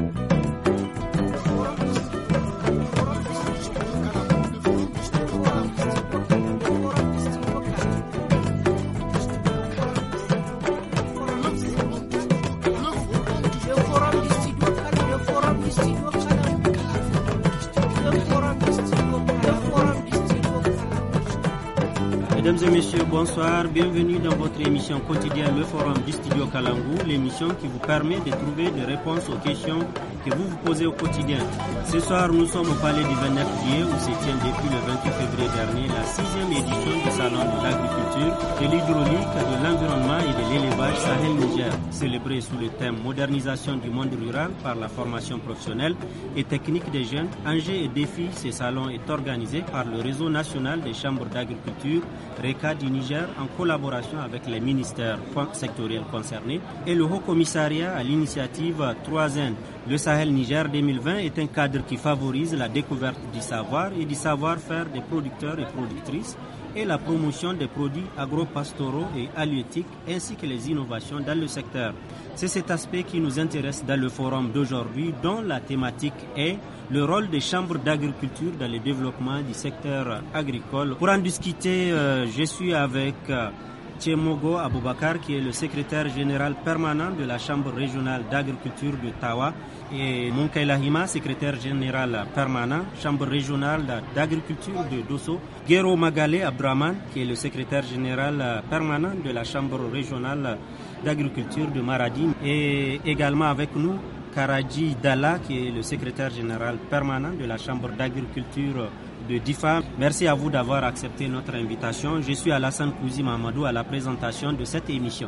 Mesdames et messieurs, bonsoir. Bienvenue dans votre émission quotidienne Le Forum du Studio Kalangou, l'émission qui vous permet de trouver des réponses aux questions que vous vous posez au quotidien. Ce soir, nous sommes au palais du 29 juillet où se tient depuis le 28 février dernier la 6e édition du Salon de l'agriculture, de l'hydraulique, de l'environnement et de l'élevage Sahel-Niger, célébré sous le thème modernisation du monde rural par la formation professionnelle et technique des jeunes. Enjeux et défis, ce salon est organisé par le réseau national des chambres d'agriculture RECA du Niger en collaboration avec les ministères sectoriels concernés et le Haut Commissariat à l'initiative 3N. Le Sahel Niger 2020 est un cadre qui favorise la découverte du savoir et du savoir-faire des producteurs et productrices et la promotion des produits agro-pastoraux et halieutiques ainsi que les innovations dans le secteur. C'est cet aspect qui nous intéresse dans le forum d'aujourd'hui dont la thématique est le rôle des chambres d'agriculture dans le développement du secteur agricole. Pour en discuter, je suis avec Tchemogo Aboubakar qui est le secrétaire général permanent de la Chambre régionale d'agriculture de Tawa et Munkaila Hima, secrétaire général permanent, Chambre régionale d'agriculture de Dosso, Guero Magale Abdraman qui est le secrétaire général permanent de la Chambre régionale d'agriculture de Maradi et également avec nous Karadji Dalla qui est le secrétaire général permanent de la Chambre d'agriculture de Difa. Merci à vous d'avoir accepté notre invitation. Je suis Alassane Kouzi Mamadou à la présentation de cette émission.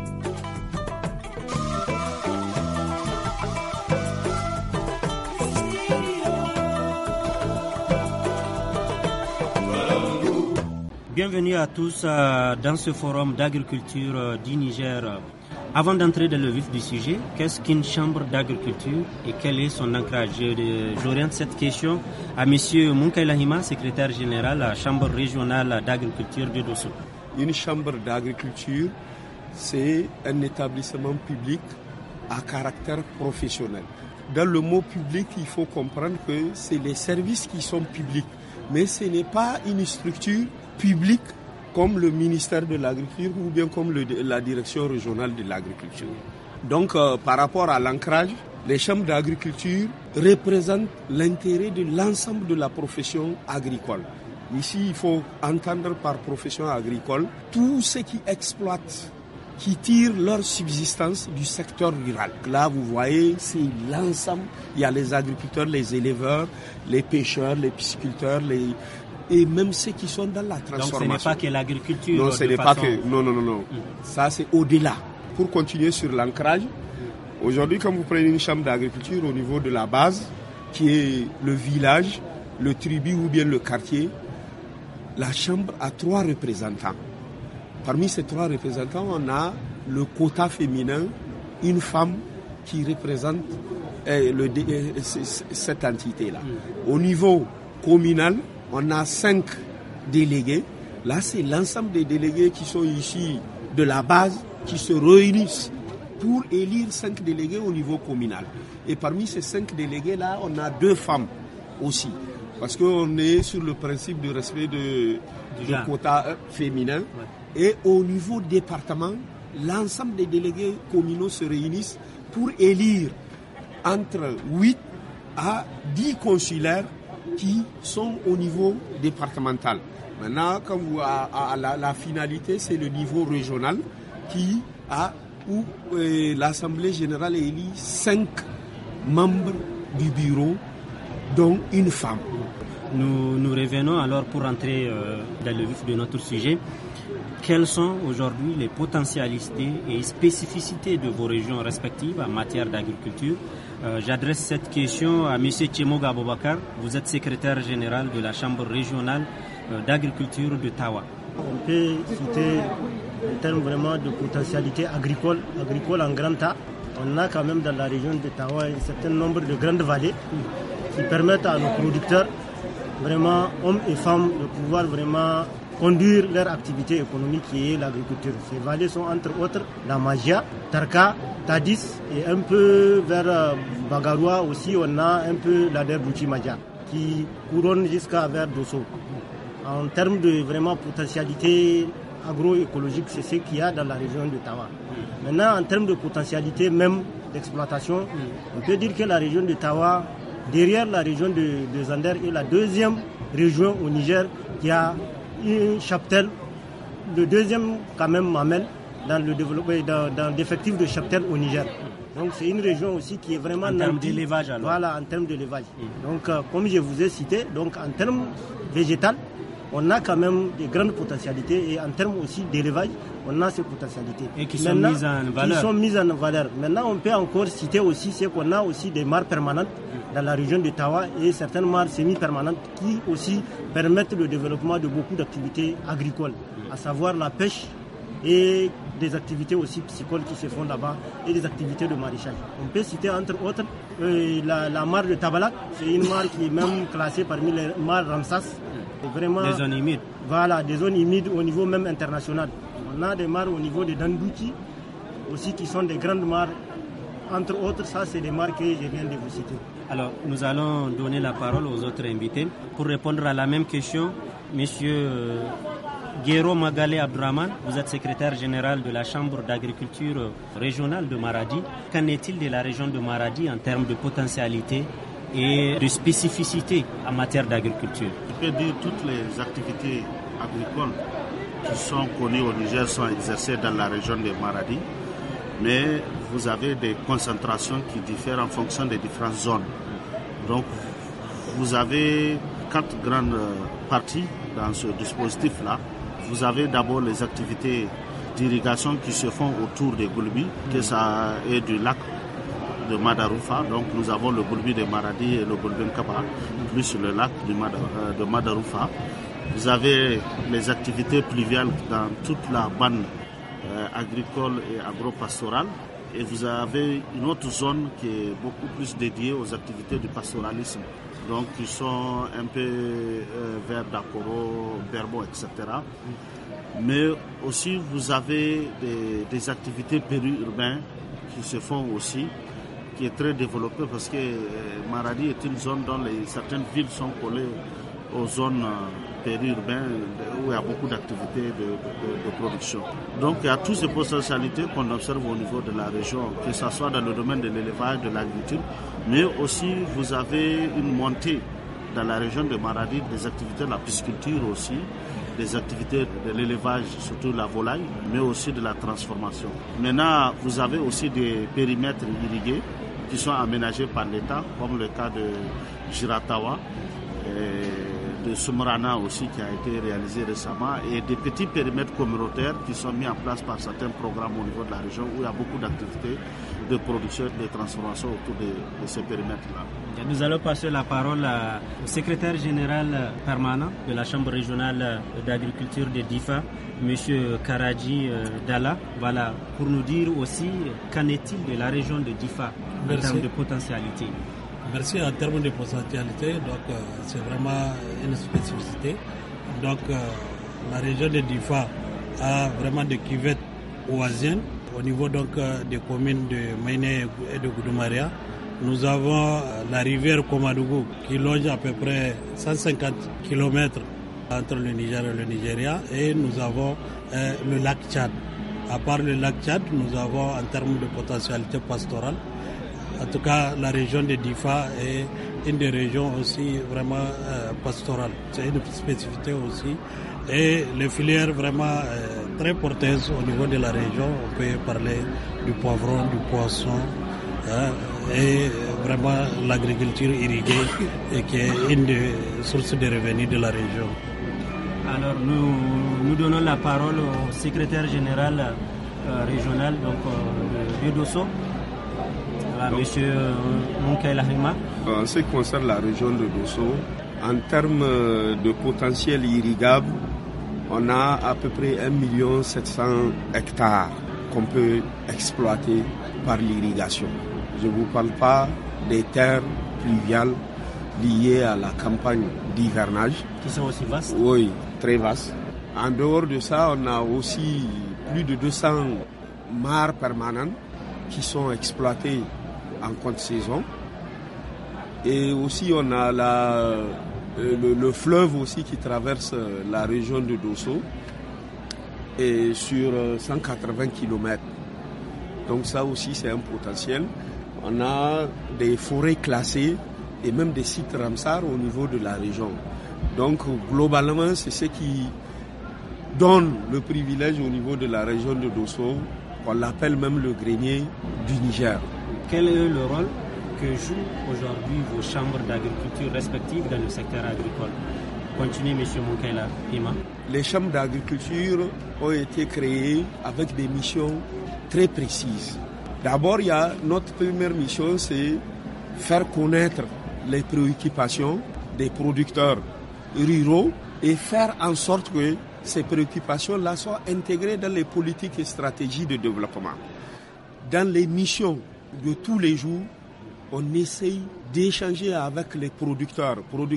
Bienvenue à tous dans ce forum d'agriculture du Niger. Avant d'entrer dans le vif du sujet, qu'est-ce qu'une chambre d'agriculture et quel est son ancrage? J'oriente cette question à M. Munkaila Hima, secrétaire général à la Chambre régionale d'agriculture de Dosso. Une chambre d'agriculture, c'est un établissement public à caractère professionnel. Dans le mot public, il faut comprendre que c'est les services qui sont publics, mais ce n'est pas une structure publique comme le ministère de l'Agriculture ou bien comme la direction régionale de l'agriculture. Donc, par rapport à l'ancrage, les chambres d'agriculture représentent l'intérêt de l'ensemble de la profession agricole. Ici, il faut entendre par profession agricole tous ceux qui exploitent, qui tirent leur subsistance du secteur rural. Là, vous voyez, c'est l'ensemble. Il y a les agriculteurs, les éleveurs, les pêcheurs, les pisciculteurs, et même ceux qui sont dans la transformation. Donc ce n'est pas que l'agriculture. Non, ce n'est pas que. Non. Ça, c'est au-delà. Pour continuer sur l'ancrage, aujourd'hui, quand vous prenez une chambre d'agriculture au niveau de la base, qui est le village, le tribu ou bien le quartier, la chambre a 3 représentants. Parmi ces 3 représentants, on a le quota féminin, une femme qui représente cette entité-là. Au niveau communal, on a 5 délégués. Là, c'est l'ensemble des délégués qui sont ici de la base, qui se réunissent pour élire 5 délégués au niveau communal. Et parmi ces 5 délégués-là, on a 2 femmes aussi. Parce qu'on est sur le principe de respect de quota féminin. Ouais. Et au niveau département, l'ensemble des délégués communaux se réunissent pour élire entre 8 à 10 consulaires qui sont au niveau départemental. Maintenant, la finalité, c'est le niveau régional où l'Assemblée générale élit 5 membres du bureau, dont une femme. Nous revenons alors pour entrer dans le vif de notre sujet. Quelles sont aujourd'hui les potentialités et spécificités de vos régions respectives en matière d'agriculture? J'adresse cette question à M. Tchemogo Aboubakar. Vous êtes secrétaire général de la Chambre régionale d'agriculture de Tawa. On peut citer en termes vraiment de potentialité agricole en grand tas. On a quand même dans la région de Tawa un certain nombre de grandes vallées qui permettent à nos producteurs, vraiment hommes et femmes, de pouvoir vraiment conduire leur activité économique qui est l'agriculture. Ces vallées sont entre autres la Magia, Tarka, Tadis et un peu vers Bagaroua aussi on a un peu la Derbouchi Magia qui couronne jusqu'à vers Dosso. En termes de vraiment potentialité agroécologique, c'est ce qu'il y a dans la région de Tawa. Maintenant, en termes de potentialité même d'exploitation, on peut dire que la région de Tawa, derrière la région de Zander, est la deuxième région au Niger qui a une cheptel, le deuxième quand même mamelle dans le développement, dans l'effectif de cheptel au Niger. Donc c'est une région aussi qui est vraiment en termes d'élevage alors. Voilà, en termes d'élevage. Donc comme je vous ai cité, donc en termes végétal, on a quand même des grandes potentialités et en termes aussi d'élevage, on a ces potentialités. Et qui sont mises en valeur. Qui sont mises en valeur. Maintenant, on peut encore citer aussi ce qu'on a aussi des mares permanentes dans la région de Tawa et certaines mares semi-permanentes qui aussi permettent le développement de beaucoup d'activités agricoles, à savoir la pêche et des activités aussi piscicoles qui se font là-bas et des activités de maraîchage. On peut citer entre autres la mare de Tabalak, c'est une mare qui est même classée parmi les mares Ramsas. Vraiment, des zones humides. Voilà, des zones humides au niveau même international. On a des mares au niveau de Dandouki aussi qui sont des grandes mares. Entre autres, ça c'est des mares que je viens de vous citer. Alors, nous allons donner la parole aux autres invités pour répondre à la même question. Monsieur Guéro Magalé Abdraman, vous êtes secrétaire général de la Chambre d'agriculture régionale de Maradi. Qu'en est-il de la région de Maradi en termes de potentialité et de spécificité en matière d'agriculture? Je peux dire que toutes les activités agricoles qui sont connues au Niger sont exercées dans la région de Maradi, mais vous avez des concentrations qui diffèrent en fonction des différentes zones. Donc vous avez 4 grandes parties dans ce dispositif-là. Vous avez d'abord les activités d'irrigation qui se font autour des Goulbi, que ça est du lac de Madaroufa. Donc nous avons le Goulbi de Maradi et le Goulbi Nkaba, plus le lac de Madaroufa. Vous avez les activités pluviales dans toute la bande agricole et agro-pastorale. Et vous avez une autre zone qui est beaucoup plus dédiée aux activités du pastoralisme. Donc qui sont un peu vers Dakoro, Berbo, etc. Mais aussi vous avez des activités périurbaines qui se font aussi, qui est très développée parce que Maradi est une zone dont certaines villes sont collées aux zones périurbaines où il y a beaucoup d'activités de production. Donc il y a toutes ces potentialités qu'on observe au niveau de la région, que ce soit dans le domaine de l'élevage, de l'agriculture, mais aussi vous avez une montée dans la région de Maradi des activités de la pisciculture aussi, des activités de l'élevage, surtout la volaille, mais aussi de la transformation. Maintenant, vous avez aussi des périmètres irrigués qui sont aménagés par l'État, comme le cas de Giratawa, de Sumrana aussi qui a été réalisé récemment, et des petits périmètres communautaires qui sont mis en place par certains programmes au niveau de la région où il y a beaucoup d'activités de production et de transformation autour de ces périmètres-là. Nous allons passer la parole au secrétaire général permanent de la Chambre régionale d'agriculture de Difa, M. Karadji Dalla, voilà, pour nous dire aussi qu'en est-il de la région de Difa en termes de potentialité. Merci. En termes de potentialité, donc c'est vraiment une spécificité. Donc la région de Difa a vraiment des cuvettes voisines au niveau donc des communes de Maïné et de Goudoumaria. Nous avons la rivière Komadougou qui longe à peu près 150 km entre le Niger et le Nigeria, et nous avons le lac Tchad. À part le lac Tchad, nous avons en termes de potentialité pastorale. En tout cas, la région de Difa est une des régions aussi vraiment pastorales. C'est une spécificité aussi. Et les filières vraiment très porteuses au niveau de la région. On peut parler du poivron, du poisson, et vraiment l'agriculture irriguée et qui est une des sources de revenus de la région. Alors nous donnons la parole au secrétaire général régional de Dosso. Monsieur Mounkaï Lahima. En ce qui concerne la région de Dosso, en termes de potentiel irrigable, on a à peu près 1 700 000 hectares qu'on peut exploiter par l'irrigation. Je ne vous parle pas des terres pluviales liées à la campagne d'hivernage. Qui sont aussi vastes? Oui, très vastes. En dehors de ça, on a aussi plus de 200 mares permanentes qui sont exploitées en contre-saison. Et aussi, on a le fleuve aussi qui traverse la région de Dosso et sur 180 km. Donc ça aussi, c'est un potentiel. On a des forêts classées et même des sites Ramsar au niveau de la région. Donc globalement, c'est ce qui donne le privilège au niveau de la région de Dosso, qu'on l'appelle même le grenier du Niger. Quel est le rôle que jouent aujourd'hui vos chambres d'agriculture respectives dans le secteur agricole? Continuez, M. Moukaila Ima. Les chambres d'agriculture ont été créées avec des missions très précises. D'abord, notre première mission, c'est faire connaître les préoccupations des producteurs ruraux et faire en sorte que ces préoccupations-là soient intégrées dans les politiques et stratégies de développement. Dans les missions de tous les jours, on essaye d'échanger avec les producteurs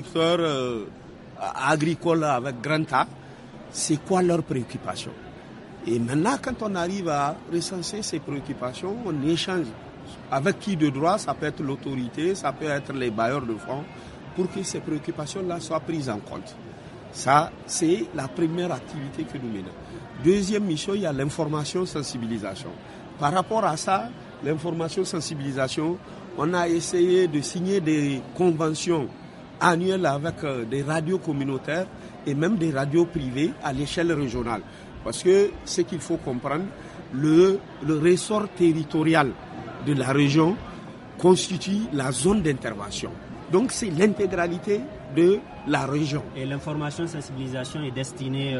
agricoles avec grand A, c'est quoi leurs préoccupations. Et maintenant, quand on arrive à recenser ces préoccupations, on échange avec qui de droit, ça peut être l'autorité, ça peut être les bailleurs de fonds, pour que ces préoccupations-là soient prises en compte. Ça, c'est la première activité que nous menons. Deuxième mission, il y a l'information-sensibilisation. Par rapport à ça, l'information-sensibilisation, on a essayé de signer des conventions annuelles avec des radios communautaires et même des radios privées à l'échelle régionale. Parce que ce qu'il faut comprendre, le ressort territorial de la région constitue la zone d'intervention. Donc c'est l'intégralité de la région. Et l'information sensibilisation est destinée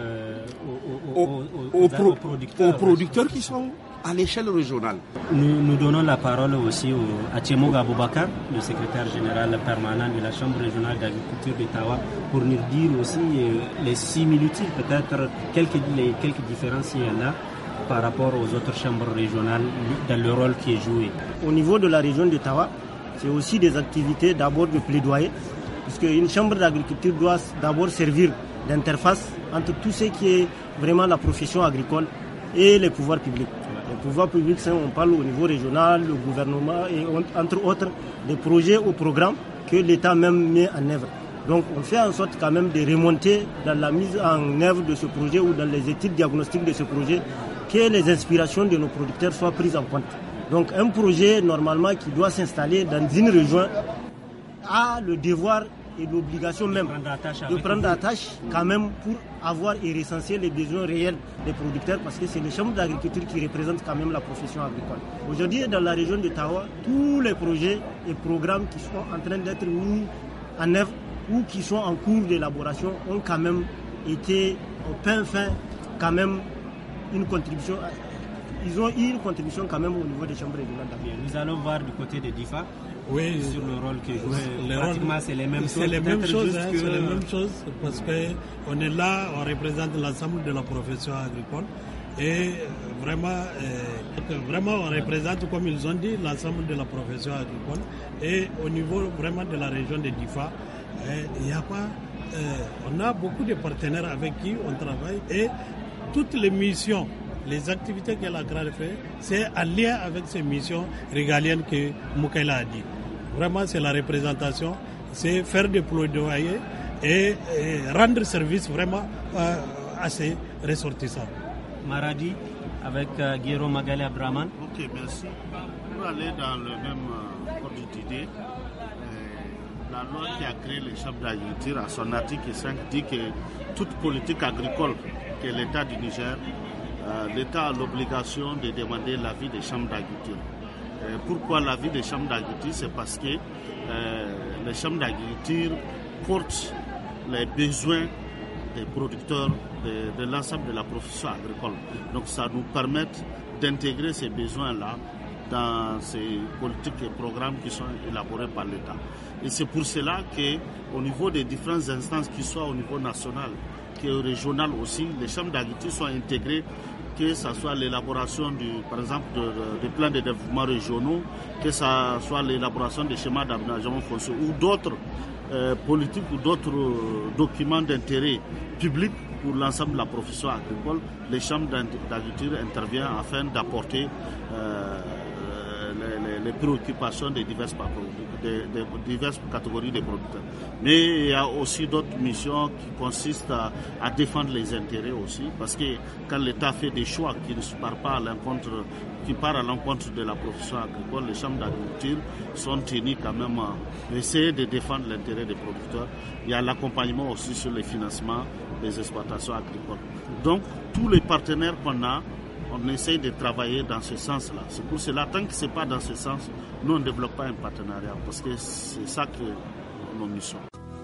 aux producteurs qui sont à l'échelle régionale. Nous donnons la parole aussi à Tchemoga Aboubakar, le secrétaire général permanent de la Chambre régionale d'agriculture d'Ottawa, pour nous dire aussi les similitudes, peut-être quelques différences il y a là par rapport aux autres chambres régionales dans le rôle qui est joué. Au niveau de la région d'Ottawa, c'est aussi des activités d'abord de plaidoyer, puisque une chambre d'agriculture doit d'abord servir d'interface entre tout ce qui est vraiment la profession agricole et les pouvoirs publics. Les pouvoirs publics, on parle au niveau régional, le gouvernement et entre autres des projets ou programmes que l'État même met en œuvre. Donc on fait en sorte quand même de remonter dans la mise en œuvre de ce projet ou dans les études diagnostiques de ce projet, que les inspirations de nos producteurs soient prises en compte. Donc un projet normalement qui doit s'installer dans une région a le devoir et l'obligation même de prendre attache quand même pour avoir et recenser les besoins réels des producteurs, parce que c'est les chambres d'agriculture qui représentent quand même la profession agricole. Aujourd'hui, dans la région d'Ottawa, tous les projets et programmes qui sont en train d'être mis en œuvre ou qui sont en cours d'élaboration ont quand même été au pain fin quand même une contribution. Ils ont eu une contribution quand même au niveau des chambres régionales d'agriculture. Nous allons voir du côté de DIFA. Oui, sur le rôle que pratiquement c'est les mêmes choses. C'est les mêmes choses, c'est les mêmes choses parce qu'on est là, on représente l'ensemble de la profession agricole et vraiment on représente, comme ils ont dit, l'ensemble de la profession agricole. Et au niveau vraiment de la région de DIFA, il y a pas, on a beaucoup de partenaires avec qui on travaille et toutes les missions, les activités que la CRAL fait, c'est en lien avec ces missions régaliennes que Moukaila a dit. Vraiment, c'est la représentation, c'est faire des plaidoyers et rendre service vraiment à ces ressortissants. Maradi, avec Guéro Magali Abraman. Ok, merci. Pour aller dans le même ordre d'idée, la loi qui a créé les chambres d'agriculture, à son article 5, dit que toute politique agricole que l'État du Niger, l'État a l'obligation de demander l'avis des chambres d'agriculture. Pourquoi l'avis des chambres d'agriculture? C'est parce que les chambres d'agriculture portent les besoins des producteurs de l'ensemble de la profession agricole. Donc ça nous permet d'intégrer ces besoins-là dans ces politiques et programmes qui sont élaborés par l'État. Et c'est pour cela qu'au niveau des différentes instances, qui soient au niveau national, que régional aussi, les chambres d'agriculture sont intégrées que ce soit l'élaboration par exemple de plans de développement régionaux, que ce soit l'élaboration des schémas d'aménagement foncier ou d'autres politiques ou d'autres documents d'intérêt public pour l'ensemble de la profession agricole, les chambres d'agriculture interviennent afin d'apporter les préoccupations des diverses catégories de producteurs. Mais il y a aussi d'autres missions qui consistent à défendre les intérêts aussi, parce que quand l'État fait des choix qui ne partent pas à l'encontre de la profession agricole, les chambres d'agriculture sont tenues quand même à essayer de défendre l'intérêt des producteurs. Il y a l'accompagnement aussi sur les financements des exploitations agricoles. Donc tous les partenaires qu'on a, on essaye de travailler dans ce sens-là. C'est pour cela, tant que ce n'est pas dans ce sens, nous on ne développe pas un partenariat, parce que c'est ça que nos missions.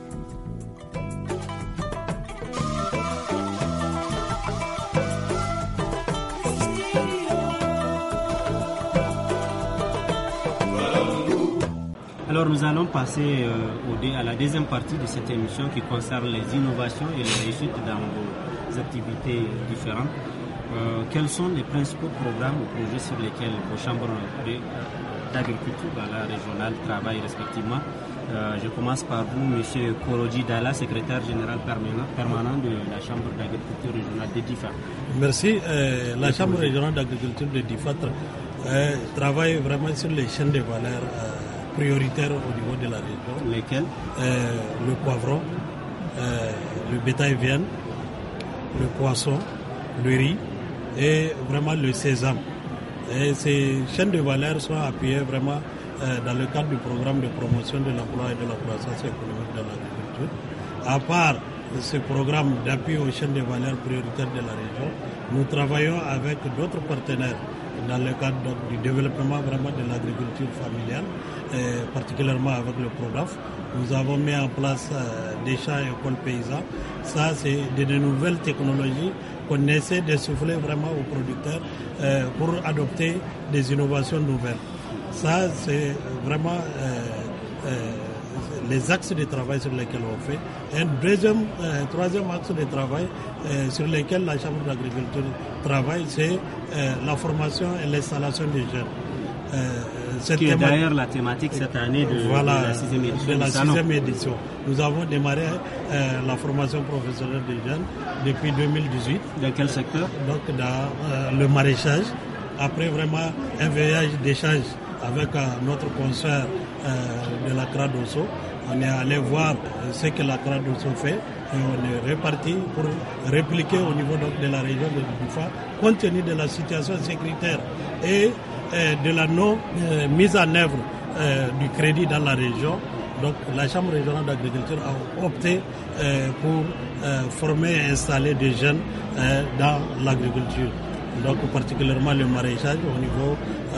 Alors nous allons passer à la deuxième partie de cette émission qui concerne les innovations et les réussites dans vos activités différentes. Quels sont les principaux programmes ou projets sur lesquels vos chambres d'agriculture régionale travaillent respectivement? Je commence par vous, M. Koroji Dala, secrétaire général permanent de la Chambre d'agriculture régionale de Difa. Merci. La Chambre régionale d'agriculture de Difa travaille vraiment sur les chaînes de valeur prioritaires au niveau de la région. Lesquelles? Le poivron, le bétail viande, le poisson, le riz et vraiment le sésame. Et ces chaînes de valeur sont appuyées vraiment dans le cadre du programme de promotion de l'emploi et de la croissance économique dans l'agriculture. À part ce programme d'appui aux chaînes de valeur prioritaires de la région, nous travaillons avec d'autres partenaires dans le cadre du développement vraiment de l'agriculture familiale, particulièrement avec le PRODAF. Nous avons mis en place des champs et écoles paysans. Ça, c'est de nouvelles technologies qu'on essaie de souffler vraiment aux producteurs pour adopter des innovations nouvelles. Ça, c'est vraiment les axes de travail sur lesquels on fait. Un troisième axe de travail sur lequel la Chambre d'agriculture travaille, c'est la formation et l'installation des jeunes. Qui est d'ailleurs la thématique cette année de la sixième édition. Nous avons démarré la formation professionnelle des jeunes depuis 2018. Dans quel secteur? Donc dans le maraîchage. Après vraiment un voyage d'échange avec notre consoeur de la CRA d'Osso. On est allé voir ce que la CRA d'Osso fait et on est reparti pour répliquer au niveau de la région de Difa, compte tenu de la situation sécuritaire et de la non-mise en œuvre du crédit dans la région. Donc la Chambre régionale d'agriculture a opté pour former et installer des jeunes dans l'agriculture. Donc particulièrement le maraîchage au niveau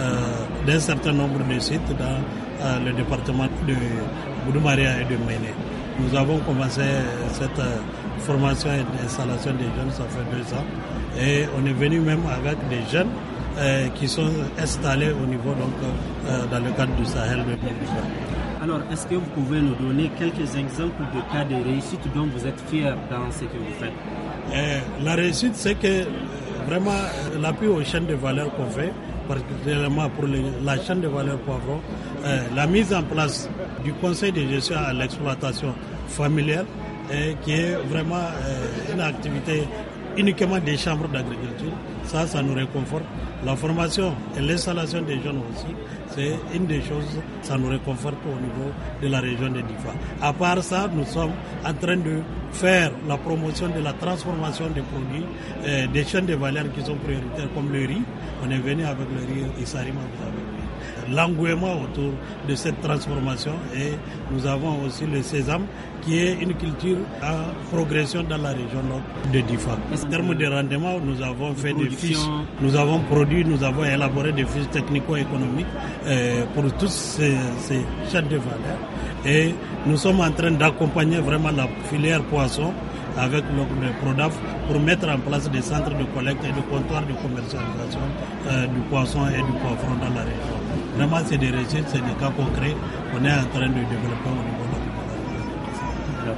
d'un certain nombre de sites dans le département de Boudou-Maria et de Méné. Nous avons commencé cette formation et installation des jeunes, ça fait 2 ans. Et on est venu même avec des jeunes qui sont installés au niveau dans le cadre du Sahel de Boudou. Alors, est-ce que vous pouvez nous donner quelques exemples de cas de réussite dont vous êtes fiers dans ce que vous faites? La réussite, c'est que vraiment l'appui aux chaînes de valeur qu'on fait, particulièrement pour la chaîne de valeur poivron, la mise en place du conseil de gestion à l'exploitation familiale, qui est vraiment une activité uniquement des chambres d'agriculture. Ça nous réconforte. La formation et l'installation des jeunes aussi, c'est une des choses, ça nous réconforte au niveau de la région de Difa. À part ça, nous sommes en train de faire la promotion de la transformation des produits, des chaînes de valeur qui sont prioritaires comme le riz. On est venu avec le riz Isarima, vous avez vu. L'engouement autour de cette transformation, et nous avons aussi le sésame qui est une culture en progression dans la région de Difa. En termes de rendement, nous avons fait des fiches, nous avons élaboré des fiches technico-économiques pour tous ces chaînes de valeur, et nous sommes en train d'accompagner vraiment la filière poisson avec le PRODAF pour mettre en place des centres de collecte et de comptoirs de commercialisation du poisson et du poivron dans la région. Vraiment, c'est des réussites, c'est des cas concrets qu'on est en train de développer au niveau de la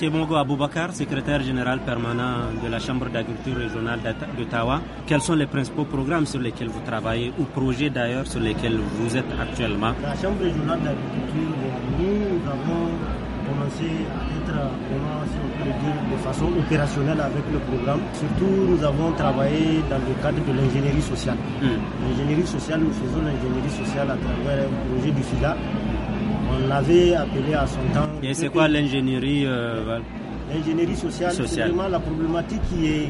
Tchemongo Aboubakar, secrétaire général permanent de la Chambre d'agriculture régionale d'Ottawa. Quels sont les principaux programmes sur lesquels vous travaillez ou projets d'ailleurs sur lesquels vous êtes actuellement? La Chambre régionale d'agriculture, nous avons commencé à être, si on peut le dire, de façon opérationnelle avec le programme. Surtout, nous avons travaillé dans le cadre de l'ingénierie sociale. L'ingénierie sociale, nous faisons l'ingénierie sociale à travers un projet du FIDA. On l'avait appelé à son temps. Et c'est quoi l'ingénierie L'ingénierie sociale, c'est vraiment la problématique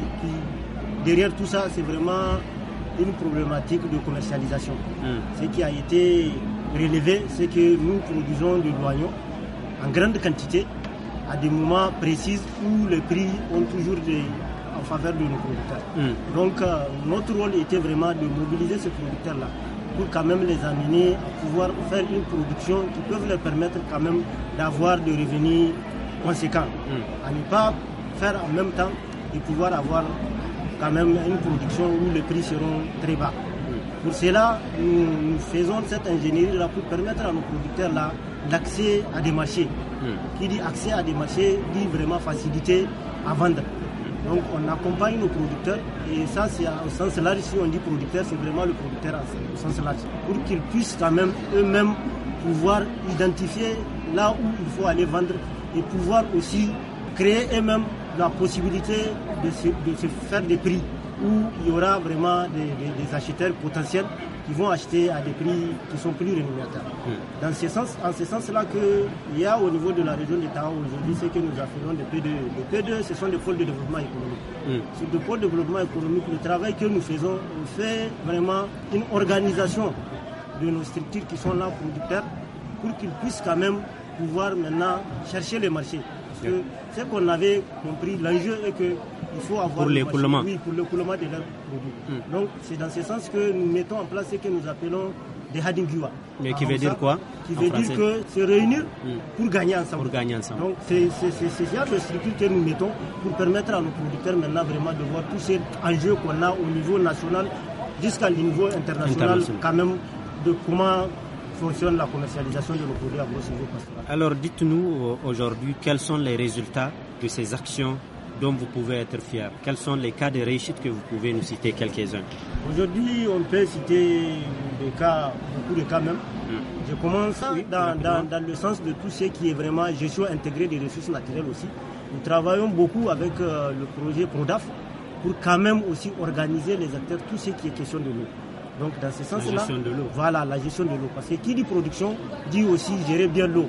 derrière tout ça, c'est vraiment une problématique de commercialisation. Ce qui a été relevé, c'est que nous produisons du noyau en grande quantité, à des moments précis où les prix ont toujours en faveur de nos producteurs. Donc notre rôle était vraiment de mobiliser ces producteurs-là pour quand même les amener à pouvoir faire une production qui peut leur permettre quand même d'avoir des revenus conséquents. À ne pas faire en même temps et pouvoir avoir quand même une production où les prix seront très bas. Pour cela, nous faisons cette ingénierie-là pour permettre à nos producteurs-là l'accès à des marchés. Qui dit accès à des marchés dit vraiment facilité à vendre. Donc on accompagne nos producteurs et ça c'est au sens large. Si on dit producteur, c'est vraiment le producteur au sens large. Pour qu'ils puissent quand même eux-mêmes pouvoir identifier là où il faut aller vendre et pouvoir aussi créer eux-mêmes la possibilité de se faire des prix où il y aura vraiment des acheteurs potentiels qui vont acheter à des prix qui sont plus rémunérateurs. En ce sens-là qu'il y a au niveau de la région d'Ottawa aujourd'hui, c'est que nous appelons des P2. Les P2, ce sont des pôles de développement économique. Sur des pôles de développement économique, le travail que nous faisons, on fait vraiment une organisation de nos structures qui sont là producteurs pour qu'ils puissent quand même pouvoir maintenant chercher les marchés. Parce que ce qu'on avait compris, l'enjeu est qu'il faut avoir pour l'écoulement. Oui, pour l'écoulement de leurs produits. Donc c'est dans ce sens que nous mettons en place ce que nous appelons des Hadingiwa. Mais qui veut dire quoi? Qui veut dire que se réunir pour gagner ensemble. Pour gagner ensemble. Donc c'est ce genre de structure que nous mettons pour permettre à nos producteurs maintenant vraiment de voir tous ces enjeux qu'on a au niveau national jusqu'à le niveau international quand même de comment fonctionne la commercialisation de nos produits agro-silvopastoral. Alors dites-nous aujourd'hui quels sont les résultats de ces actions dont vous pouvez être fiers. Quels sont les cas de réussite que vous pouvez nous citer quelques-uns? Aujourd'hui, on peut citer des cas, beaucoup de cas même. Je commence dans le sens de tout ce qui est vraiment gestion intégrée des ressources naturelles aussi. Nous travaillons beaucoup avec le projet PRODAF pour quand même aussi organiser les acteurs, tout ce qui est question de l'eau. Donc dans ce sens-là, voilà la gestion de l'eau. Parce que qui dit production dit aussi gérer bien l'eau.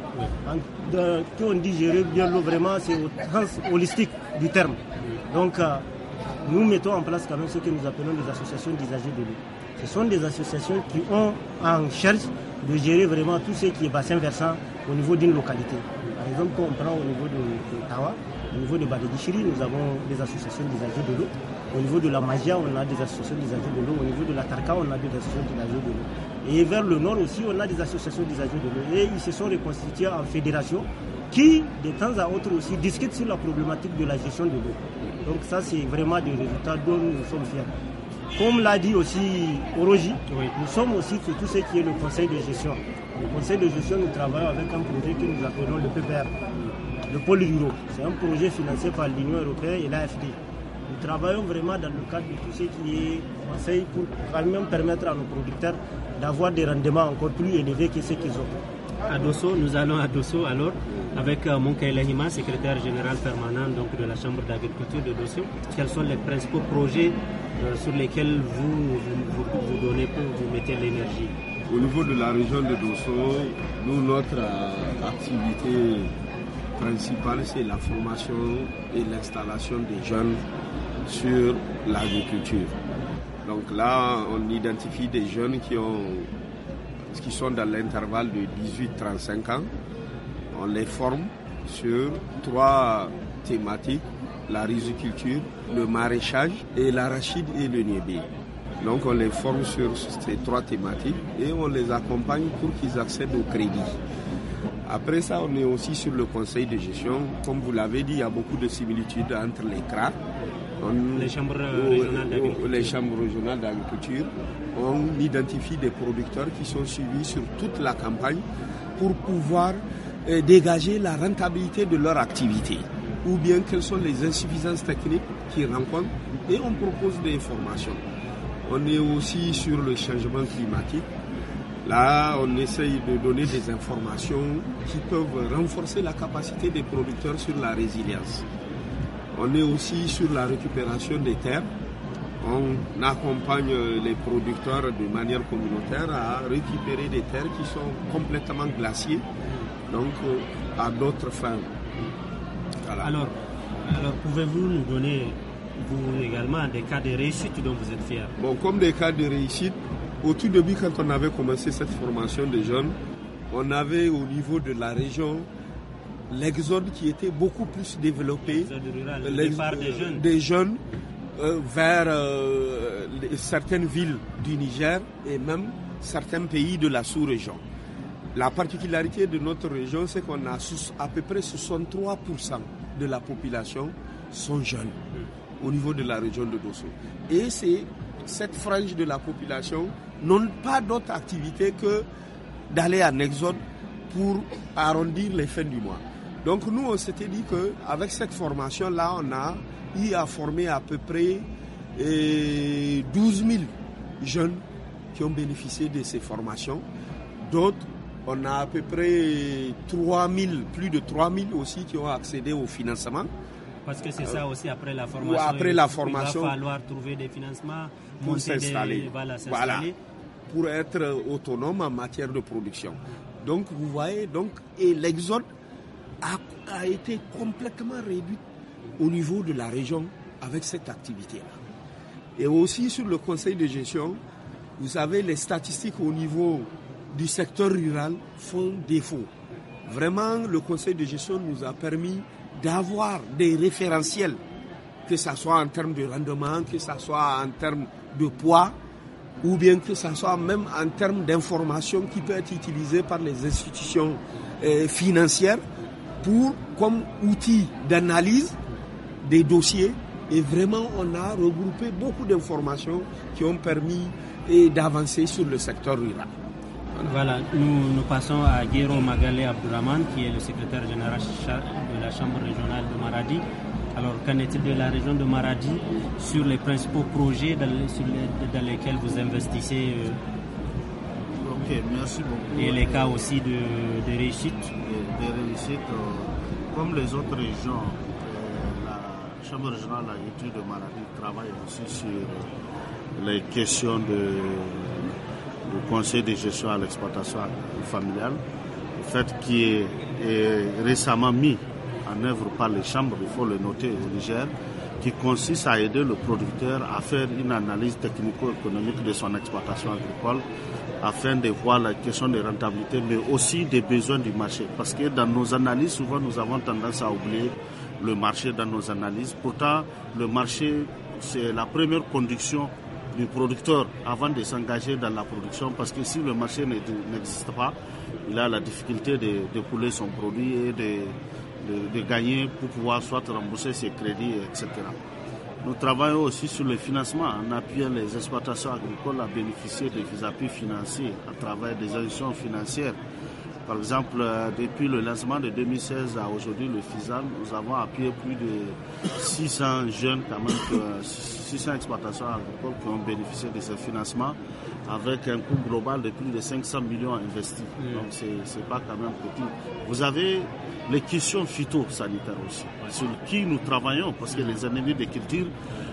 Quand on dit gérer bien l'eau, vraiment c'est au sens holistique du terme. Donc nous mettons en place quand même ce que nous appelons des associations d'usagers de l'eau. Ce sont des associations qui ont en charge de gérer vraiment tout ce qui est bassin versant au niveau d'une localité. Par exemple, quand on prend au niveau de Tawa, au niveau de Badegishiri, nous avons des associations d'usagers de l'eau. Au niveau de la Magia, on a des associations d'usagers de l'eau. Au niveau de la Tarka, on a des associations d'usagers de l'eau. Et vers le nord aussi, on a des associations d'usagers de l'eau. Et ils se sont reconstitués en fédération qui, de temps à autre aussi, discutent sur la problématique de la gestion de l'eau. Donc ça, c'est vraiment des résultats dont nous sommes fiers. Comme l'a dit aussi Oroji, nous sommes aussi sur tout ce qui est le conseil de gestion. Le conseil de gestion, nous travaillons avec un projet que nous appelons le PPR, le pôle rural. C'est un projet financé par l'Union européenne et l'AFD. Nous travaillons vraiment dans le cadre de tout ce qui est conseil pour quand même permettre à nos producteurs d'avoir des rendements encore plus élevés que ceux qu'ils ont. À Dosso, nous allons à Dosso alors avec Monkaïla Hima, secrétaire général permanent donc, de la Chambre d'agriculture de Dosso. Quels sont les principaux projets sur lesquels vous donnez pour vous mettez l'énergie? Au niveau de la région de Dosso, nous, notre activité principale, c'est la formation et l'installation des jeunes sur l'agriculture. Donc là, on identifie des jeunes qui sont dans l'intervalle de 18-35 ans. On les forme sur 3 thématiques, la riziculture, le maraîchage et l'arachide et le niébé. Donc on les forme sur ces 3 thématiques et on les accompagne pour qu'ils accèdent au crédit. Après ça, on est aussi sur le conseil de gestion. Comme vous l'avez dit, il y a beaucoup de similitudes entre les CRA, les chambres régionales d'agriculture. On identifie des producteurs qui sont suivis sur toute la campagne pour pouvoir dégager la rentabilité de leur activité. ou bien quelles sont les insuffisances techniques qu'ils rencontrent et on propose des formations. On est aussi sur le changement climatique. Là, on essaye de donner des informations qui peuvent renforcer la capacité des producteurs sur la résilience. On est aussi sur la récupération des terres. On accompagne les producteurs de manière communautaire à récupérer des terres qui sont complètement glaciées, donc à d'autres fins. Voilà. Alors, pouvez-vous nous donner, vous également, des cas de réussite dont vous êtes fiers? Bon, comme des cas de réussite, au tout début, quand on avait commencé cette formation des jeunes, on avait au niveau de la région l'exode qui était beaucoup plus développé. L'exode rural, le départ des jeunes vers certaines villes du Niger et même certains pays de la sous-région. La particularité de notre région, c'est qu'on a à peu près 63% de la population sont jeunes au niveau de la région de Dosso. Et c'est cette frange de la population n'ont pas d'autre activité que d'aller en exode pour arrondir les fins du mois. Donc nous, on s'était dit qu'avec cette formation-là, on a eu à former à peu près 12 000 jeunes qui ont bénéficié de ces formations. D'autres, on a à peu près plus de 3 000 aussi qui ont accédé au financement. Parce que c'est ça aussi, après la formation, il va falloir trouver des financements, pour s'installer. Voilà, pour être autonome en matière de production. Donc vous voyez, et l'exode a été complètement réduit au niveau de la région avec cette activité-là. Et aussi sur le conseil de gestion, vous savez, les statistiques au niveau du secteur rural font défaut. Vraiment, le conseil de gestion nous a permis d'avoir des référentiels, que ce soit en termes de rendement, que ce soit en termes de poids, ou bien que ce soit même en termes d'information qui peut être utilisée par les institutions financières comme outil d'analyse des dossiers. Et vraiment, on a regroupé beaucoup d'informations qui ont permis d'avancer sur le secteur rural. Voilà, nous passons à Guéro Magalé Abdourahmane, qui est le secrétaire général de la Chambre régionale de Maradi. Alors, qu'en est-il de la région de Maradi sur les principaux projets dans lesquels vous investissez Ok, merci beaucoup. Et les cas aussi de réussite. De réussite, comme les autres régions, la Chambre régionale d'agriculture de Maradi travaille aussi sur les questions du conseil de gestion à l'exploitation familiale, le fait qui est récemment mis en œuvre par les chambres, il faut le noter au Niger, qui consiste à aider le producteur à faire une analyse technico-économique de son exploitation agricole afin de voir la question de rentabilité, mais aussi des besoins du marché. Parce que dans nos analyses, souvent nous avons tendance à oublier le marché dans nos analyses. Pourtant, le marché, c'est la première condition du producteur avant de s'engager dans la production, parce que si le marché n'existe pas, il a la difficulté d'écouler son produit et de gagner pour pouvoir soit rembourser ses crédits, etc. Nous travaillons aussi sur le financement en appuyant les exploitations agricoles à bénéficier des appuis financiers à travers des institutions financières. Par exemple, depuis le lancement de 2016 à aujourd'hui, le FISAM, nous avons appuyé plus de 600 jeunes, quand même, 600 exploitations agricoles qui ont bénéficié de ce financement avec un coût global de plus de 500 millions investis. Donc, c'est pas quand même petit. Vous avez les questions phytosanitaires aussi, sur qui nous travaillons, parce que les ennemis des cultures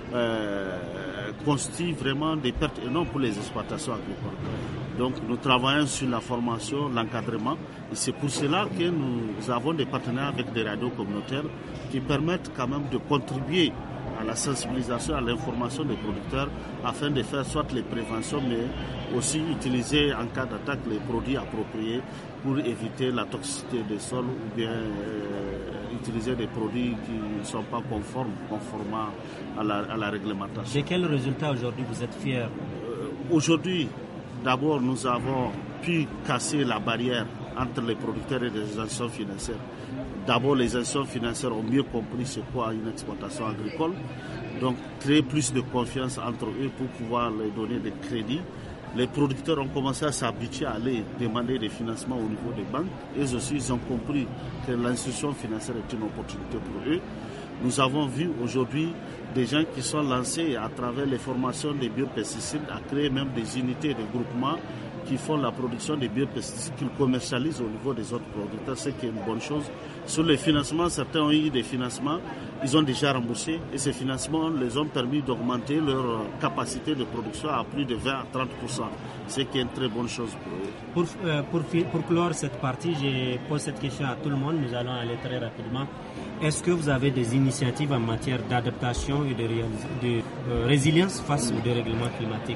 constituent vraiment des pertes énormes pour les exploitations agricoles. Donc nous travaillons sur la formation, l'encadrement, et c'est pour cela que nous avons des partenaires avec des radios communautaires qui permettent quand même de contribuer à la sensibilisation, à l'information des producteurs afin de faire soit les préventions, mais aussi utiliser en cas d'attaque les produits appropriés pour éviter la toxicité des sols ou bien utiliser des produits qui ne sont pas conformes à la réglementation. De quels résultats aujourd'hui vous êtes fiers? Aujourd'hui, d'abord, nous avons pu casser la barrière entre les producteurs et les institutions financières. D'abord, les institutions financières ont mieux compris ce qu'est une exploitation agricole, donc créer plus de confiance entre eux pour pouvoir leur donner des crédits les producteurs ont commencé à s'habituer à aller demander des financements au niveau des banques. Eux aussi, ils ont compris que l'institution financière est une opportunité pour eux. Nous avons vu aujourd'hui des gens qui sont lancés à travers les formations des biopesticides à créer même des unités de groupement qui font la production des biopesticides qu'ils commercialisent au niveau des autres producteurs, ce qui est une bonne chose. Sur les financements, certains ont eu des financements, ils ont déjà remboursé et ces financements les ont permis d'augmenter leur capacité de production à plus de 20 à 30%, ce qui est une très bonne chose pour eux. Pour clore cette partie, je pose cette question à tout le monde, nous allons aller très rapidement. Est-ce que vous avez des initiatives en matière d'adaptation et de résilience face au dérèglement climatique?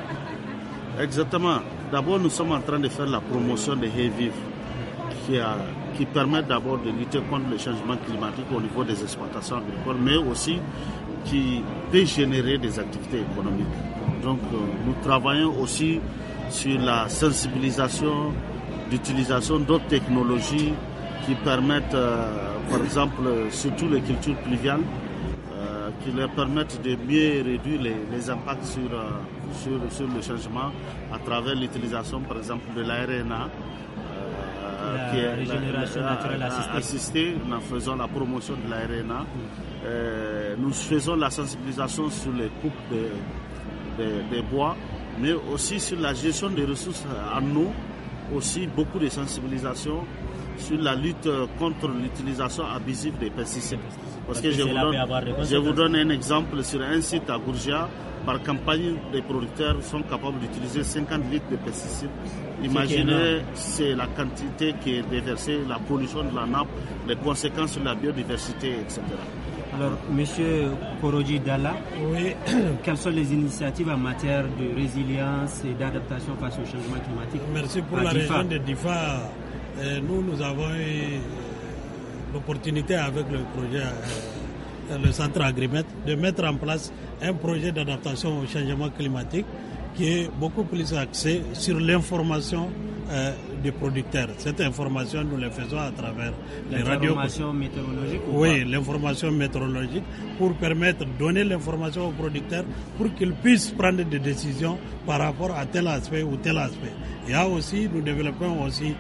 Exactement. D'abord, nous sommes en train de faire la promotion des haies vives qui permettent d'abord de lutter contre le changement climatique au niveau des exploitations agricoles, mais aussi qui peut générer des activités économiques. Donc, nous travaillons aussi sur la sensibilisation d'utilisation d'autres technologies qui permettent, par exemple, surtout les cultures pluviales, qui leur permettent de mieux réduire les impacts sur le changement à travers l'utilisation, par exemple, de l'ARNA, qui est régénération naturelle assistée. Nous faisons la promotion de l'ARNA. Nous faisons la sensibilisation sur les coupes des bois, mais aussi sur la gestion des ressources en eau, aussi beaucoup de sensibilisation sur la lutte contre l'utilisation abusive des pesticides. Parce que je vous donne un exemple sur un site à Gourgia. Par campagne, les producteurs sont capables d'utiliser 50 litres de pesticides. Imaginez, c'est la quantité qui est déversée, la pollution de la nappe, les conséquences sur la biodiversité, etc. Alors, M. Koroji Dalla, oui. Quelles sont les initiatives en matière de résilience et d'adaptation face au changement climatique? Merci pour la région de Difa. Nous avons eu l'opportunité avec le projet, le centre Agrimet, de mettre en place un projet d'adaptation au changement climatique qui est beaucoup plus axé sur l'information des producteurs. Cette information, nous la faisons à travers les radios. L'information météorologique? Oui, l'information météorologique pour permettre de donner l'information aux producteurs pour qu'ils puissent prendre des décisions par rapport à tel aspect ou tel aspect. Il y a aussi, nous développons aussi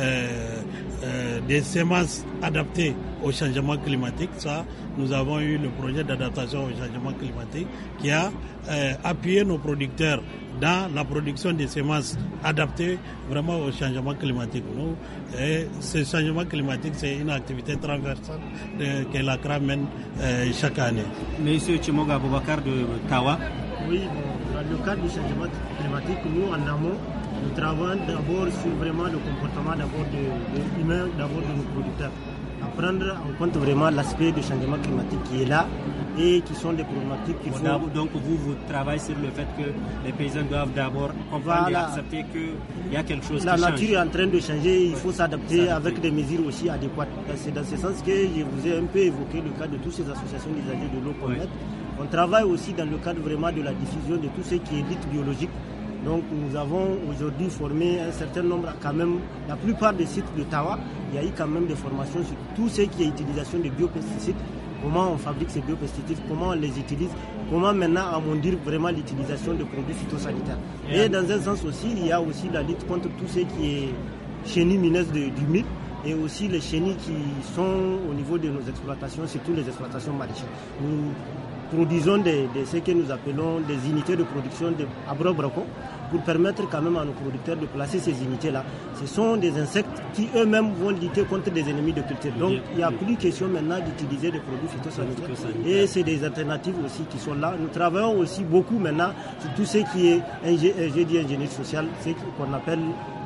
des semences adaptées au changement climatique. Ça, nous avons eu le projet d'adaptation au changement climatique qui a appuyé nos producteurs dans la production des semences adaptées vraiment au changement climatique. Ce changement climatique, c'est une activité transversale que l'ACRA mène chaque année. Monsieur Tchimoga Boubacar de Tawa. Oui, dans le cadre du changement climatique, nous en amont, nous travaillons d'abord sur vraiment le comportement de humain, d'abord de nos producteurs. À prendre en compte vraiment l'aspect du changement climatique qui est là et qui sont des problématiques qu'il faut... Donc vous travaillez sur le fait que les paysans doivent d'abord comprendre et accepter qu'il y a quelque chose qui change. La nature est en train de changer, il faut s'adapter avec des mesures aussi adéquates. C'est dans ce sens que je vous ai un peu évoqué le cas de toutes ces associations d'usagers de l'eau qu'on met. On travaille aussi dans le cadre vraiment de la diffusion de tout ce qui est lutte biologique. Donc nous avons aujourd'hui formé un certain nombre, quand même, la plupart des sites de Tawa, il y a eu quand même des formations sur tout ce qui est utilisation de biopesticides, comment on fabrique ces biopesticides, comment on les utilise, comment maintenant amondir vraiment l'utilisation de produits phytosanitaires. Et dans un sens aussi, il y a aussi la lutte contre tout ce qui est chenilles mineuses du mil et aussi les chenilles qui sont au niveau de nos exploitations, surtout les exploitations maraîchères. Nous produisons ce que nous appelons des unités de production à bras-bracons pour permettre quand même à nos producteurs de placer ces unités-là. Ce sont des insectes qui eux-mêmes vont lutter contre des ennemis de culture. Donc il n'y a plus question maintenant d'utiliser des produits phytosanitaires. Et c'est des alternatives aussi qui sont là. Nous travaillons aussi beaucoup maintenant sur tout ce qui est ingénierie sociale, ce qu'on appelle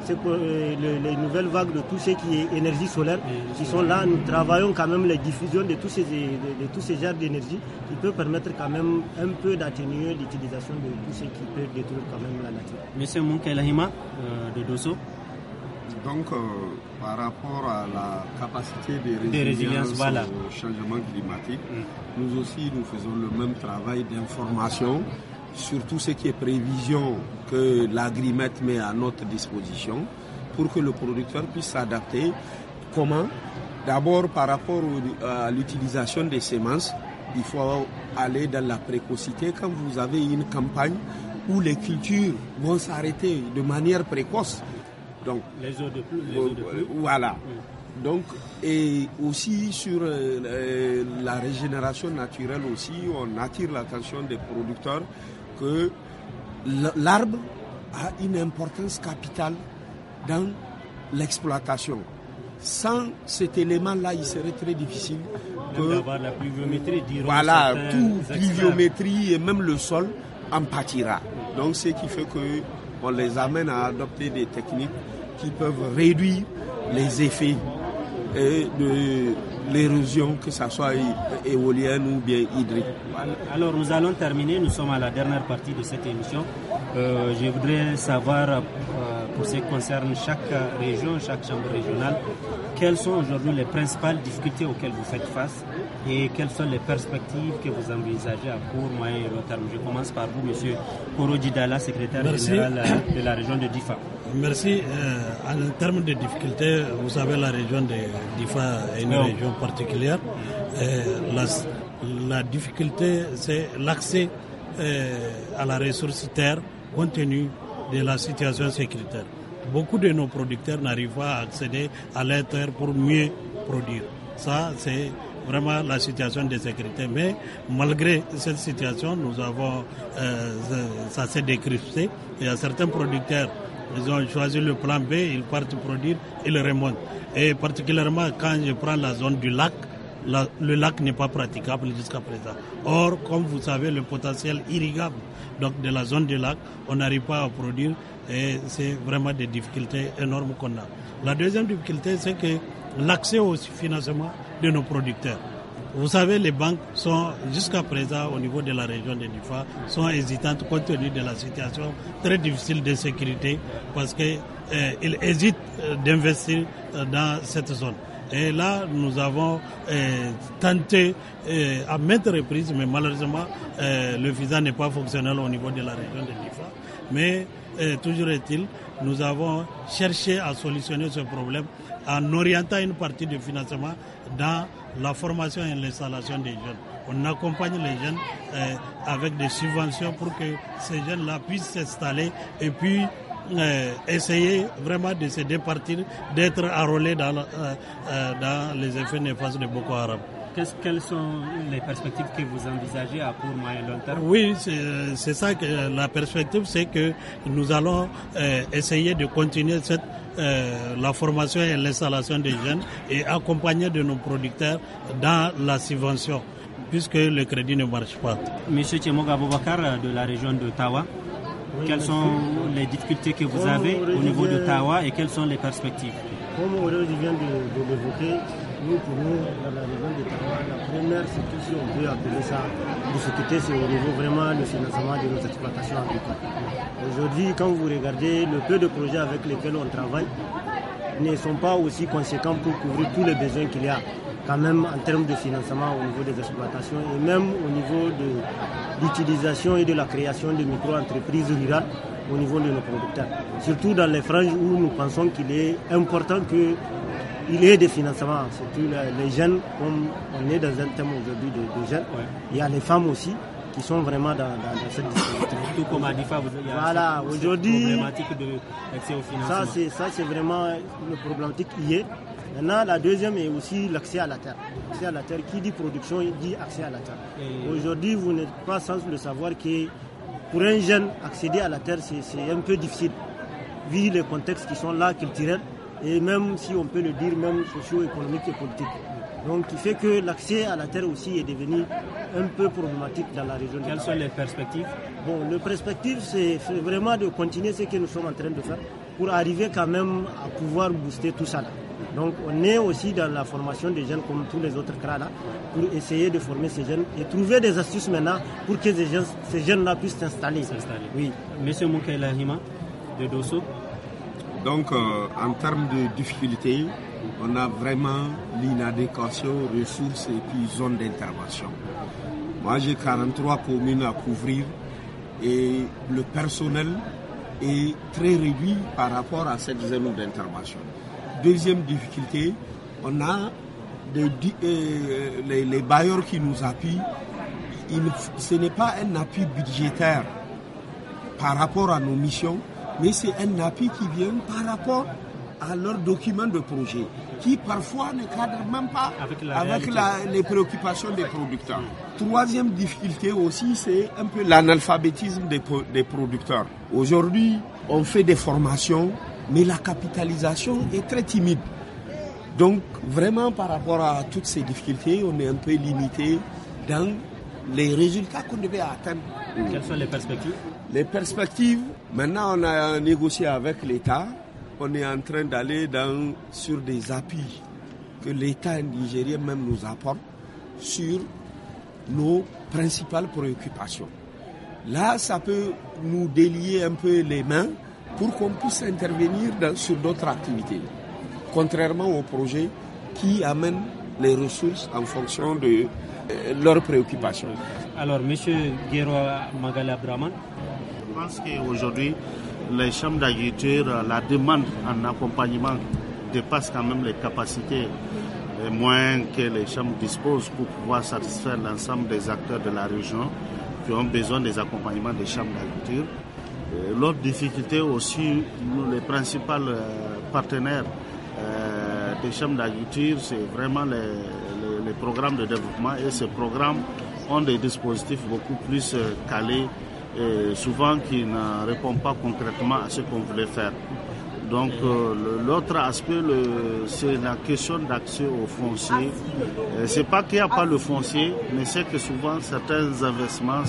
les nouvelles vagues de tout ce qui est énergie solaire qui sont là. Nous travaillons quand même la diffusion de tous ces genres d'énergie qui peut permettre quand même un peu d'atténuer l'utilisation de tout ce qui peut détruire quand même la nature. Monsieur Munkelahima de Dosso. Donc, par rapport à la capacité de résilience au changement climatique, nous aussi nous faisons le même travail d'information sur tout ce qui est prévision que l'Agrimet met à notre disposition pour que le producteur puisse s'adapter. Comment? D'abord, par rapport à l'utilisation des semences, il faut aller dans la précocité. Quand vous avez une campagne où les cultures vont s'arrêter de manière précoce. Donc, les eaux de pluie. Voilà. Donc, et aussi sur la régénération naturelle aussi, on attire l'attention des producteurs que l'arbre a une importance capitale dans l'exploitation. Sans cet élément-là, il serait très difficile d'avoir la pluviométrie. Voilà, pluviométrie et même le sol en pâtira. Donc, ce qui fait qu'on les amène à adopter des techniques qui peuvent réduire les effets de l'érosion, que ce soit éolienne ou bien hydrique. Alors nous allons terminer, nous sommes à la dernière partie de cette émission. Je voudrais savoir, pour ce qui concerne chaque région, chaque chambre régionale, quelles sont aujourd'hui les principales difficultés auxquelles vous faites face et quelles sont les perspectives que vous envisagez à court, moyen et long terme. Je commence par vous, M. Koro Djidala, secrétaire général de la région de Difa. Merci. En termes de difficultés, vous savez, la région de Difa est une région particulière. La difficulté, c'est l'accès à la ressource terre compte tenu de la situation sécuritaire. Beaucoup de nos producteurs n'arrivent pas à accéder à la terre pour mieux produire. Ça, c'est vraiment la situation de sécurité. Mais malgré cette situation, nous avons, ça s'est décrypté. Il y a certains producteurs, ils ont choisi le plan B, ils partent produire, ils remontent. Et particulièrement quand je prends la zone du lac, le lac n'est pas praticable jusqu'à présent. Or, comme vous savez, le potentiel irrigable donc de la zone du lac, on n'arrive pas à produire et c'est vraiment des difficultés énormes qu'on a. La deuxième difficulté, c'est que l'accès au financement de nos producteurs. Vous savez, les banques sont, jusqu'à présent, au niveau de la région de Difa, sont hésitantes compte tenu de la situation très difficile de sécurité parce qu'ils hésitent d'investir dans cette zone. Et là, nous avons tenté à maintes reprises, mais malheureusement, le visa n'est pas fonctionnel au niveau de la région de Difa. Mais toujours est-il, nous avons cherché à solutionner ce problème en orientant une partie du financement dans la formation et l'installation des jeunes. On accompagne les jeunes avec des subventions pour que ces jeunes-là puissent s'installer et puis essayer vraiment de se départir, d'être enrôlés dans les effets néfastes de Boko Haram. Quelles sont les perspectives que vous envisagez à court, moyen et long terme? Oui, c'est ça que la perspective, c'est que nous allons essayer de continuer la formation et l'installation des jeunes et accompagner de nos producteurs dans la subvention, puisque le crédit ne marche pas. Monsieur Tchemoga Boubacar de la région de Tawa, quelles sont les difficultés que vous avez au niveau de Tawa et quelles sont les perspectives? Comme Aurélien vient de l'évoquer, pour nous, dans la région de Tawa, la première, surtout si on peut appeler ça difficulté, c'est au niveau vraiment du financement de nos exploitations agricoles. Aujourd'hui, quand vous regardez le peu de projets avec lesquels on travaille, ne sont pas aussi conséquents pour couvrir tous les besoins qu'il y a quand même en termes de financement au niveau des exploitations et même au niveau de l'utilisation et de la création de micro-entreprises rurales au niveau de nos producteurs. Surtout dans les franges où nous pensons qu'il est important qu'il y ait des financements, surtout les jeunes, comme on est dans un thème aujourd'hui de jeunes. Ouais. Il y a les femmes aussi qui sont vraiment dans cette difficulté. Tout comme à Difa, il y a voilà, aujourd'hui, problématique d'accès au financement. Ça, c'est vraiment une problématique hier. Maintenant, la deuxième est aussi l'accès à la terre. L'accès à la terre, qui dit production, il dit accès à la terre. Aujourd'hui, vous n'êtes pas sans le savoir que pour un jeune, accéder à la terre, c'est un peu difficile, vu les contextes qui sont là, culturels, et même, si on peut le dire, même socio-économiques et politiques. Donc, qui fait que l'accès à la terre aussi est devenu un peu problématique dans la région. Quelles sont les perspectives? Bon, les perspectives, c'est vraiment de continuer ce que nous sommes en train de faire pour arriver quand même à pouvoir booster tout ça là. Donc, on est aussi dans la formation des jeunes comme tous les autres CRA là, pour essayer de former ces jeunes et trouver des astuces maintenant pour que ces jeunes-là puissent s'installer. Oui. Monsieur Moukaila Hima, de Dosso. Donc, en termes de difficultés, on a vraiment l'inadéquation ressources et puis zones d'intervention. Moi, j'ai 43 communes à couvrir et le personnel est très réduit par rapport à cette zone d'intervention. Deuxième difficulté, on a les bailleurs qui nous appuient. Ce n'est pas un appui budgétaire par rapport à nos missions, mais c'est un appui qui vient par rapport à leurs documents de projet, qui parfois ne cadrent même pas avec les préoccupations des producteurs. Troisième difficulté aussi, c'est un peu l'analphabétisme des producteurs. Aujourd'hui, on fait des formations, mais la capitalisation est très timide. Donc vraiment par rapport à toutes ces difficultés, on est un peu limité dans les résultats qu'on devait atteindre. Quelles sont les perspectives? Les perspectives, maintenant on a négocié avec l'État. On est en train d'aller sur des appuis que l'État nigérien même nous apporte sur nos principales préoccupations. Là, ça peut nous délier un peu les mains pour qu'on puisse intervenir sur d'autres activités, contrairement aux projets qui amènent les ressources en fonction de leurs préoccupations. Alors, M. Guero Magalé Abdraman. Je pense qu'aujourd'hui, les chambres d'agriculture, la demande en accompagnement dépasse quand même les capacités et moyens que les chambres disposent pour pouvoir satisfaire l'ensemble des acteurs de la région qui ont besoin des accompagnements des chambres d'agriculture. L'autre difficulté aussi, les principaux partenaires des chambres d'agriculture, c'est vraiment les programmes de développement, et ces programmes ont des dispositifs beaucoup plus calés et souvent qui ne répondent pas concrètement à ce qu'on voulait faire. Donc l'autre aspect, c'est la question d'accès au foncier. C'est pas qu'il n'y a pas le foncier, mais c'est que souvent certains investissements,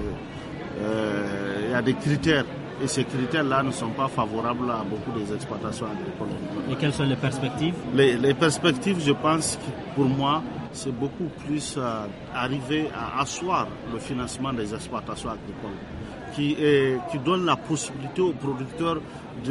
il y a des critères. Et ces critères-là ne sont pas favorables à beaucoup des exploitations agricoles. Et quelles sont les perspectives? Les perspectives, je pense que pour moi, c'est beaucoup plus arriver à asseoir le financement des exploitations agricoles, qui donne la possibilité aux producteurs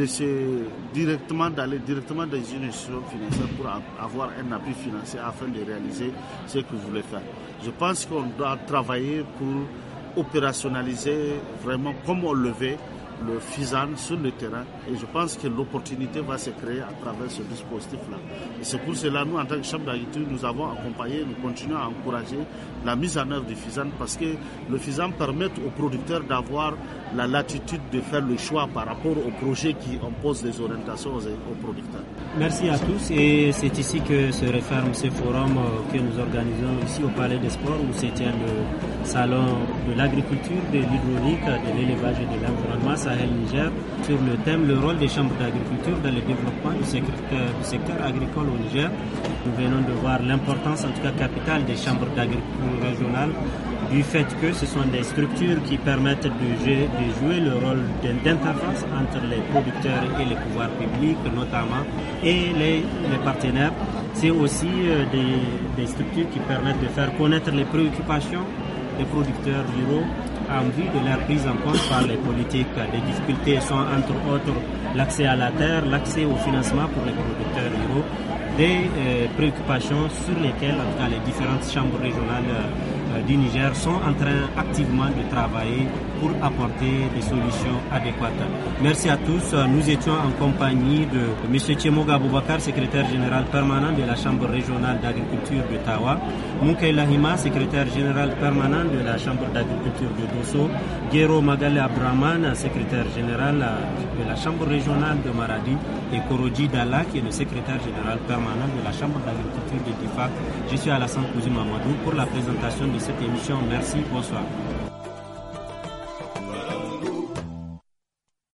d'aller directement dans une institution financière pour avoir un appui financier afin de réaliser ce qu'ils voulaient faire. Je pense qu'on doit travailler pour opérationnaliser vraiment comme on le veut le FISAN sur le terrain, et je pense que l'opportunité va se créer à travers ce dispositif-là. Et c'est pour cela, nous, en tant que chambre d'agriculture, nous avons accompagné, nous continuons à encourager la mise en œuvre du FISAN, parce que le FISAN permet aux producteurs d'avoir la latitude de faire le choix par rapport aux projets qui imposent des orientations aux producteurs. Merci à tous, et c'est ici que se referme ce forum que nous organisons ici au Palais des Sports, où se tient le salon de l'agriculture, de l'hydraulique, de l'élevage et de l'environnement Sahel Niger, sur le thème le rôle des chambres d'agriculture dans le développement du secteur agricole au Niger. Nous venons de voir l'importance, en tout cas capitale, des chambres d'agriculture régionales, du fait que ce sont des structures qui permettent de jouer le rôle d'interface entre les producteurs et les pouvoirs publics notamment, et les partenaires. C'est aussi des structures qui permettent de faire connaître les préoccupations des producteurs ruraux en vue de leur prise en compte par les politiques. Les difficultés sont entre autres l'accès à la terre, l'accès au financement pour les producteurs ruraux, des préoccupations sur lesquelles en tout cas, les différentes chambres régionales du Niger sont en train activement de travailler pour apporter des solutions adéquates. Merci à tous. Nous étions en compagnie de M. Tchemoga Aboubakar, secrétaire général permanent de la Chambre régionale d'agriculture de Tawa, Moukei Lahima, secrétaire général permanent de la Chambre d'agriculture de Dosso, Guero Magalé Abdraman, secrétaire général de la Chambre régionale de Maradi, et Koroji Dalla, qui est le secrétaire général permanent de la Chambre d'agriculture de Difa. Je suis Alassane Kouzi Mamadou pour la présentation de cette émission. Merci, bonsoir.